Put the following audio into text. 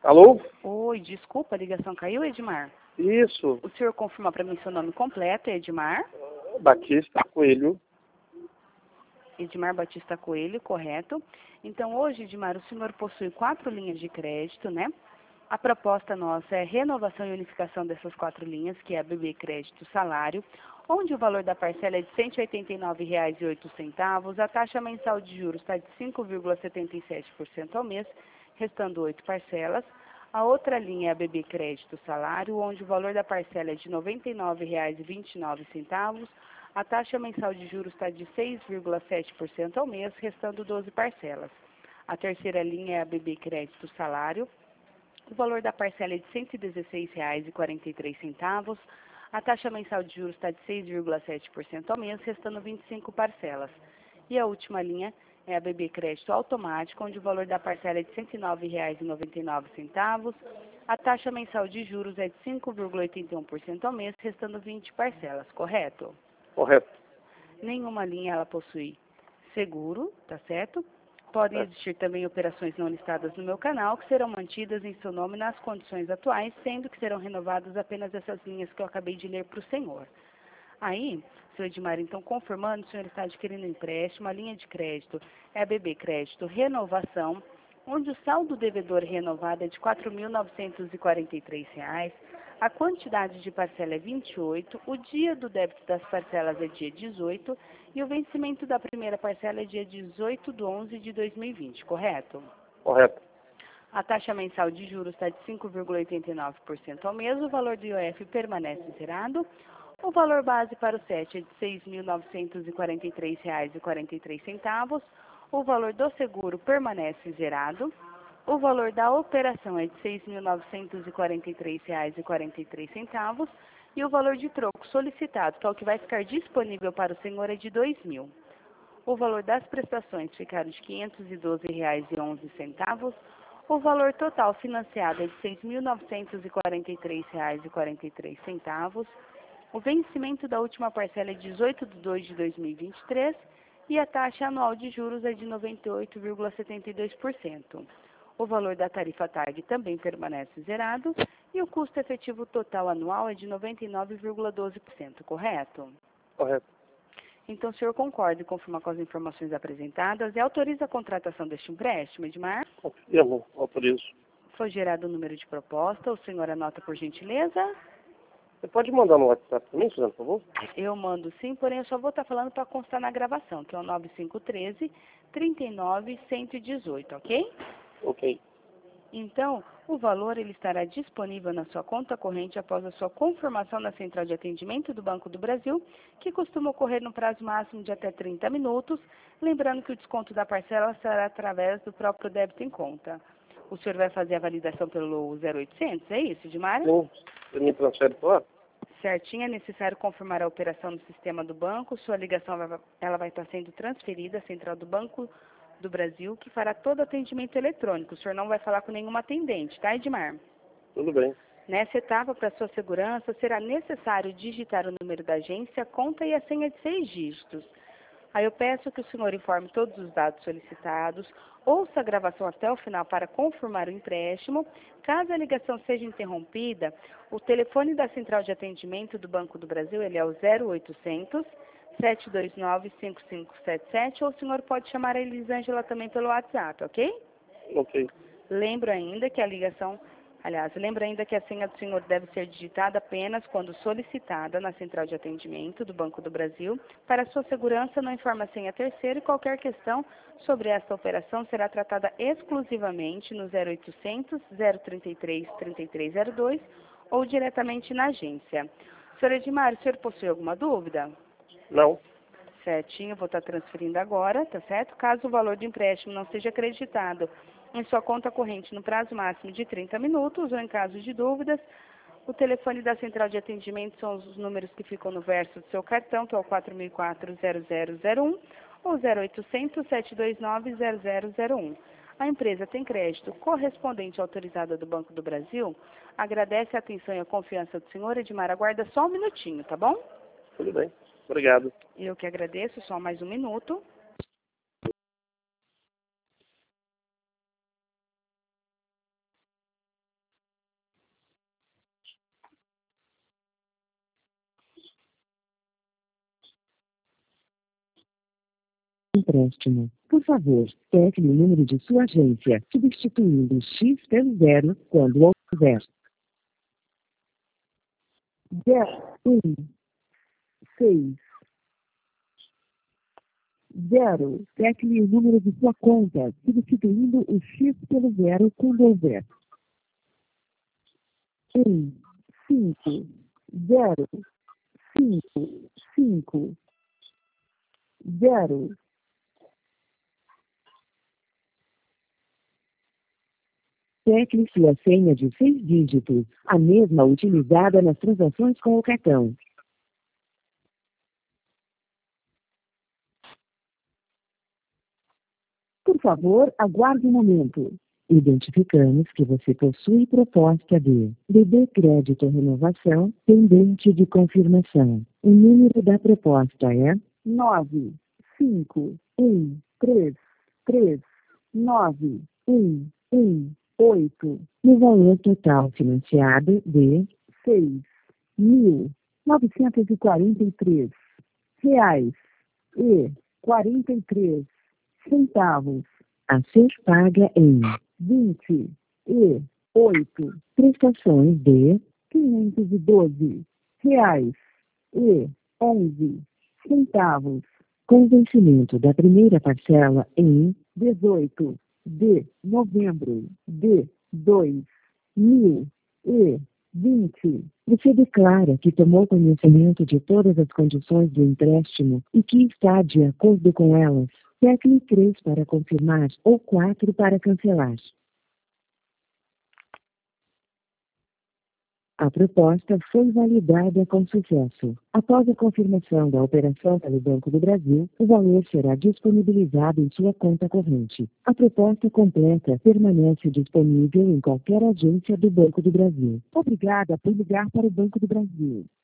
Alô? Oi, desculpa, a ligação caiu, Edmar? Isso. O senhor confirma para mim seu nome completo, Edmar? Batista Coelho. Edmar Batista Coelho, correto. Então, hoje, Edmar, o senhor possui 4 linhas de crédito, né? A proposta nossa é renovação e unificação dessas 4 linhas, que é a BB Crédito Salário, onde o valor da parcela é de R$ 189,08, a taxa mensal de juros está de 5,77% ao mês, restando 8 parcelas. A outra linha é a BB Crédito Salário, onde o valor da parcela é de R$ 99,29, a taxa mensal de juros está de 6,7% ao mês, restando 12 parcelas. A terceira linha é a BB Crédito Salário. O valor da parcela é de R$ 116,43. A taxa mensal de juros está de 6,7% ao mês, restando 25 parcelas. E a última linha é a BB Crédito Automático, onde o valor da parcela é de R$ 109,99. A taxa mensal de juros é de 5,81% ao mês, restando 20 parcelas, correto? Correto. Nenhuma linha ela possui seguro, tá certo? Podem existir também operações não listadas no meu canal, que serão mantidas em seu nome nas condições atuais, sendo que serão renovadas apenas essas linhas que eu acabei de ler para o senhor. Aí, senhor Edmar, então, confirmando, o senhor está adquirindo um empréstimo, a linha de crédito é a BB Crédito Renovação, onde o saldo devedor renovado é de R$ 4.943, a quantidade de parcela é 28, o dia do débito das parcelas é dia 18 e o vencimento da primeira parcela é dia 18/11/2020, correto? Correto. A taxa mensal de juros está de 5,89% ao mês, o valor do IOF permanece zerado. O valor base para o SET é de R$ 6.943,43. O valor do seguro permanece zerado. O valor da operação é de R$ 6.943,43. E o valor de troco solicitado, que é o que vai ficar disponível para o senhor, é de R$ 2.000. O valor das prestações ficaram de R$ 512,11. O valor total financiado é de R$ 6.943,43. O vencimento da última parcela é 18/2/2023 e a taxa anual de juros é de 98,72%. O valor da tarifa TAG também permanece zerado e o custo efetivo total anual é de 99,12%, correto? Correto. Então, o senhor concorda e confirma com as informações apresentadas e autoriza a contratação deste empréstimo, Edmar? Confirmo, autorizo. Foi gerado o número de proposta, o senhor anota por gentileza? Você pode mandar no WhatsApp para mim, Suzana, por favor? Eu mando sim, porém eu só vou estar falando para constar na gravação, que é o 9513-39118, ok? Ok. Então, o valor ele estará disponível na sua conta corrente após a sua confirmação na central de atendimento do Banco do Brasil, que costuma ocorrer no prazo máximo de até 30 minutos, lembrando que o desconto da parcela será através do próprio débito em conta. O senhor vai fazer a validação pelo 0800, é isso, Edmar? Sim. Você me transfere por lá? Certinho, é necessário confirmar a operação no sistema do banco. Sua ligação ela vai estar sendo transferida à central do Banco do Brasil, que fará todo atendimento eletrônico. O senhor não vai falar com nenhuma atendente, tá, Edmar? Tudo bem. Nessa etapa, para sua segurança, será necessário digitar o número da agência, a conta e a senha de 6 dígitos. Aí eu peço que o senhor informe todos os dados solicitados, ouça a gravação até o final para confirmar o empréstimo. Caso a ligação seja interrompida, o telefone da central de atendimento do Banco do Brasil ele é o 0800 729 5577, ou o senhor pode chamar a Elisângela também pelo WhatsApp, ok? Ok. Lembra ainda que a senha do senhor deve ser digitada apenas quando solicitada na central de atendimento do Banco do Brasil. Para sua segurança, não informe a senha terceira e qualquer questão sobre esta operação será tratada exclusivamente no 0800 033 3302 ou diretamente na agência. Senhor Edmar, o senhor possui alguma dúvida? Não. Certinho, vou estar transferindo agora, tá certo? Caso o valor do empréstimo não seja acreditado em sua conta corrente no prazo máximo de 30 minutos ou em caso de dúvidas, o telefone da central de atendimento são os números que ficam no verso do seu cartão, que é o 4004-0001 ou 0800 729 0001. A empresa tem crédito correspondente autorizada do Banco do Brasil. Agradece a atenção e a confiança do senhor Edmar. Aguarda só um minutinho, tá bom? Tudo bem. Obrigado. Eu que agradeço, só mais um minuto. empréstimo. Por favor, tecle o número de sua agência, substituindo o X pelo 0 quando houver. 1, 6, 0. Tecle o número de sua conta, substituindo o X pelo 0 quando houver. 1, 5, 0, 5, 5, 0. Tecle sua senha de 6 dígitos, a mesma utilizada nas transações com o cartão. Por favor, aguarde um momento. Identificamos que você possui proposta de BB Crédito Renovação pendente de confirmação. O número da proposta é 9, 5, 1, 3, 3, 9, 1, 1, 8. No valor total financiado de R$ 6.943,43, a ser paga em 28 prestações de R$ 512,11, com vencimento da primeira parcela em 18 de novembro de 2020. Você declara que tomou conhecimento de todas as condições do empréstimo e que está de acordo com elas. Tecle 3 para confirmar ou 4 para cancelar. A proposta foi validada com sucesso. Após a confirmação da operação pelo Banco do Brasil, o valor será disponibilizado em sua conta corrente. A proposta completa permanece disponível em qualquer agência do Banco do Brasil. Obrigada por ligar para o Banco do Brasil.